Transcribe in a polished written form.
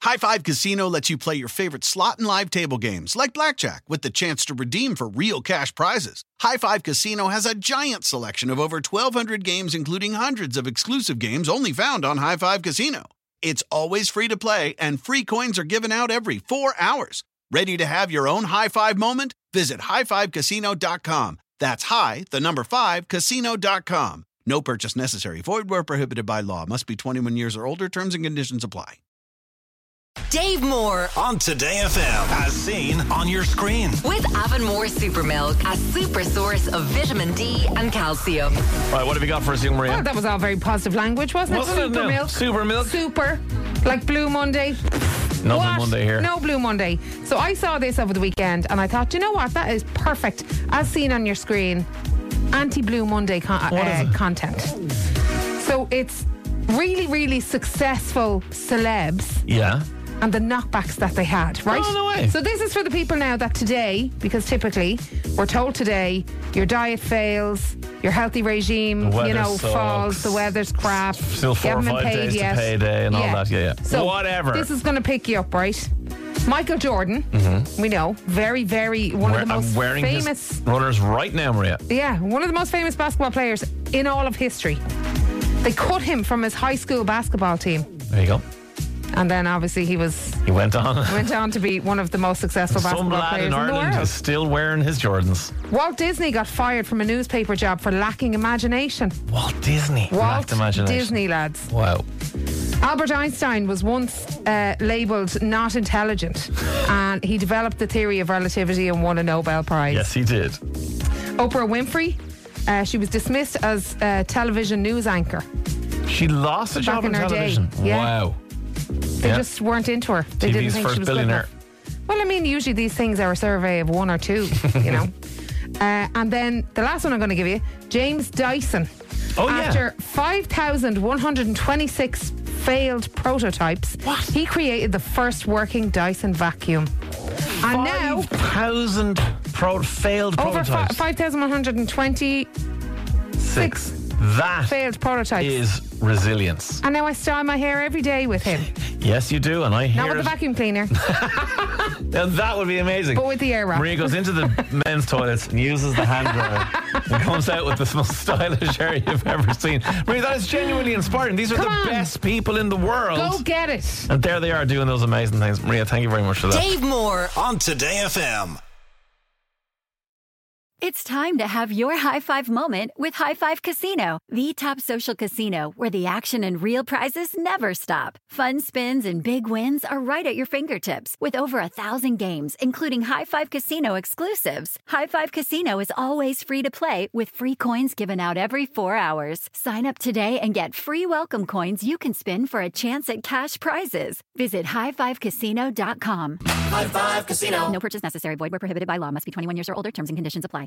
High Five Casino lets you play your favorite slot and live table games like blackjack with the chance to redeem for real cash prizes. High Five Casino has a giant selection of over 1,200 games, including hundreds of exclusive games only found on High Five Casino. It's always free to play, and free coins are given out every 4 hours. Ready to have your own high five moment? Visit highfivecasino.com. That's casino.com. No purchase necessary. Void where prohibited by law. Must be 21 years or older. Terms and conditions apply. Dave Moore on Today FM, as seen on your screen. With Avonmore Super Milk, a super source of vitamin D and calcium. Right, what have you got for us, Maria? Well, that was all very positive language, wasn't it? Super milk. Super milk. Super. Like Blue Monday. No Blue Monday here. No Blue Monday. So I saw this over the weekend and I thought, you know what? That is perfect. As seen on your screen, anti-Blue Monday content. So it's really, really successful celebs. Yeah. And the knockbacks that they had, right? Oh, no way. So this is for the people now that today, because typically we're told today your diet fails, your healthy regime, falls, the weather's crap. Still 4 or 5 days to payday and all that. Yeah. So whatever. This is going to pick you up, right? Michael Jordan, we know, very, very, one of the most I'm wearing famous his runners right now, Maria. Yeah, one of the most famous basketball players in all of history. They cut him from his high school basketball team. There you go. And then obviously he went on to be one of the most successful basketball players in the world. Some lad in Ireland is still wearing his Jordans. Walt Disney got fired from a newspaper job for lacking imagination. Walt Disney lacked imagination. Disney, lads. Wow. Albert Einstein was once labelled not intelligent, and he developed the theory of relativity and won a Nobel Prize. Yes, he did. Oprah Winfrey, she was dismissed as a television news anchor. She lost a job on television. Yeah. Wow. They just weren't into her. They didn't think she was good enough. Well, I mean, usually these things are a survey of 1 or 2, you know. And then the last one I'm going to give you, James Dyson. After 5,126 failed prototypes, he created the first working Dyson vacuum. And now 5,000 failed prototypes. Over 5,126 That failed prototypes is resilience. And now I style my hair every day with him. Yes, you do, and I hear not with the vacuum cleaner. Now that would be amazing. But with the air wrap. Maria goes into the men's toilets and uses the hand dryer and comes out with the most stylish hair you've ever seen. Maria, that is genuinely inspiring. These are the best people in the world. Go get it. And there they are doing those amazing things. Maria, thank you very much for that. Dave Moore on Today FM. It's time to have your high five moment with High Five Casino, the top social casino where the action and real prizes never stop. Fun spins and big wins are right at your fingertips with over 1,000 games, including High Five Casino exclusives. High Five Casino is always free to play with free coins given out every 4 hours. Sign up today and get free welcome coins you can spin for a chance at cash prizes. Visit highfivecasino.com. High Five Casino. No purchase necessary. Void where prohibited by law. Must be 21 years or older. Terms and conditions apply.